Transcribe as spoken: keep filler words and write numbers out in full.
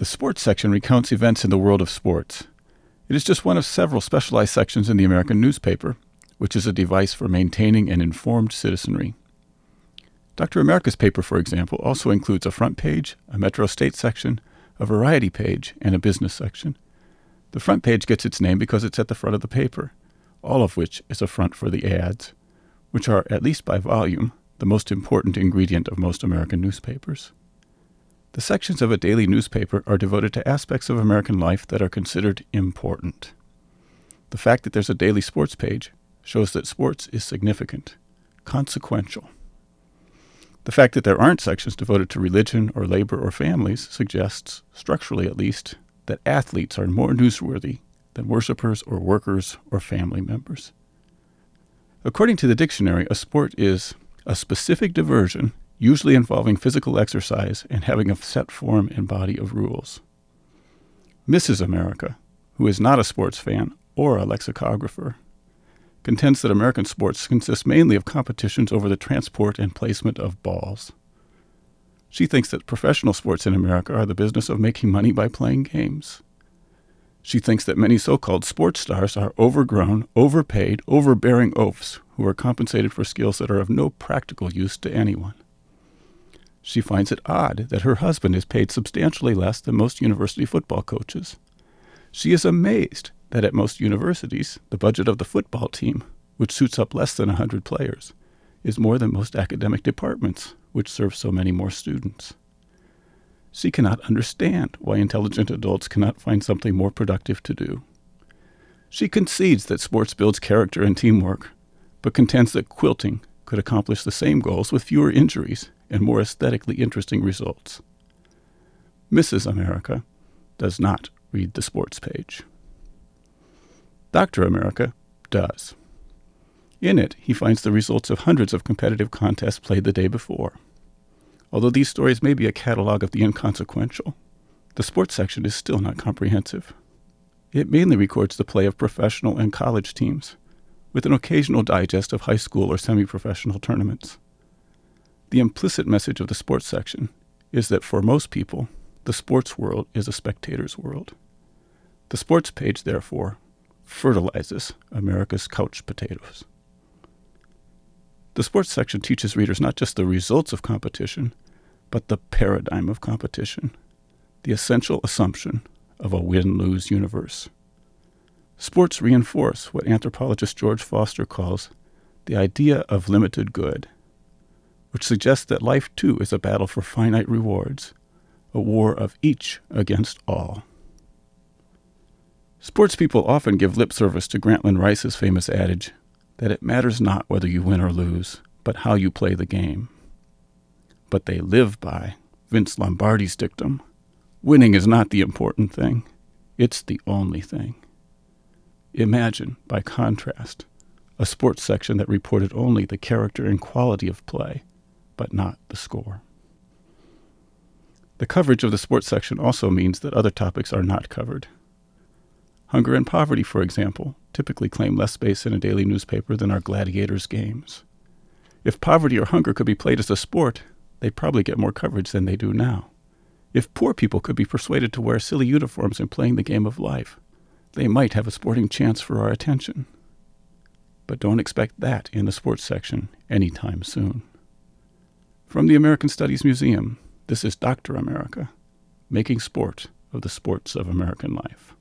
The sports section recounts events in the world of sports. It is just one of several specialized sections in the American newspaper, which is a device for maintaining an informed citizenry. Doctor America's paper, for example, also includes a front page, a Metro State section, a variety page, and a business section. The front page gets its name because it's at the front of the paper, all of which is a front for the ads, which are, at least by volume, the most important ingredient of most American newspapers. The sections of a daily newspaper are devoted to aspects of American life that are considered important. The fact that there's a daily sports page shows that sports is significant, consequential. The fact that there aren't sections devoted to religion or labor or families suggests, structurally at least, that athletes are more newsworthy than worshipers or workers or family members. According to the dictionary, a sport is a specific diversion, usually involving physical exercise and having a set form and body of rules. Missus America, who is not a sports fan or a lexicographer, contends that American sports consist mainly of competitions over the transport and placement of balls. She thinks that professional sports in America are the business of making money by playing games. She thinks that many so-called sports stars are overgrown, overpaid, overbearing oafs who are compensated for skills that are of no practical use to anyone. She finds it odd that her husband is paid substantially less than most university football coaches. She is amazed that at most universities, the budget of the football team, which suits up less than one hundred players, is more than most academic departments, which serve so many more students. She cannot understand why intelligent adults cannot find something more productive to do. She concedes that sports builds character and teamwork, but contends that quilting could accomplish the same goals with fewer injuries and more aesthetically interesting results. Missus America does not read the sports page. Doctor America does. In it, he finds the results of hundreds of competitive contests played the day before. Although these stories may be a catalog of the inconsequential, the sports section is still not comprehensive. It mainly records the play of professional and college teams, with an occasional digest of high school or semi-professional tournaments. The implicit message of the sports section is that for most people, the sports world is a spectator's world. The sports page, therefore, fertilizes America's couch potatoes. The sports section teaches readers not just the results of competition, but the paradigm of competition, the essential assumption of a win-lose universe. Sports reinforce what anthropologist George Foster calls the idea of limited good, which suggests that life too is a battle for finite rewards, a war of each against all. Sports people often give lip service to Grantland Rice's famous adage that it matters not whether you win or lose, but how you play the game. But they live by Vince Lombardi's dictum: winning is not the important thing, it's the only thing. Imagine, by contrast, a sports section that reported only the character and quality of play, but not the score. The coverage of the sports section also means that other topics are not covered. Hunger and poverty, for example, typically claim less space in a daily newspaper than our gladiators' games. If poverty or hunger could be played as a sport, they'd probably get more coverage than they do now. If poor people could be persuaded to wear silly uniforms in playing the game of life, they might have a sporting chance for our attention. But don't expect that in the sports section anytime soon. From the American Studies Museum, this is Doctor America, making sport of the sports of American life.